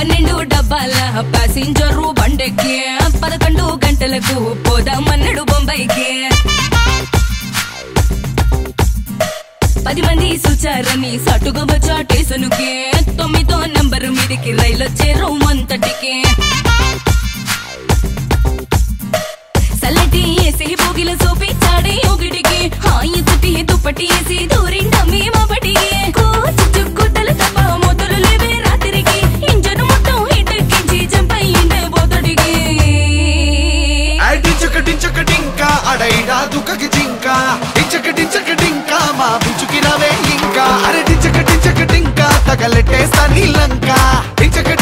12 డబ్బాల ప్యాసింజరు బండెక్కి 11 గంటలకు పోదామన్నాడు బొంబాయికి 10 మంది చూచారని సటుగా వచ్చా స్టేషనుకి 9వ నంబరు మీదికి రైలొచ్చే రౌమంతటికి సల్లటి ఏసి భోగిల సోపించాడే ఒకటికి హాయి తుటి దుప్పటి వేసి దూరిండమ్మి మా బడికి చుక్కుతలు తప్ప మొదలు లేవే రాత్రికి ఇంజను మొత్తం హిటెక్కించి జంపయ్యిండే బోతడికి డించక అడైడా దుఃఖకి జింక డించక మా బించుకి రవే ఇంకా అరే డించక తగలెట్టేస్తా నీలంక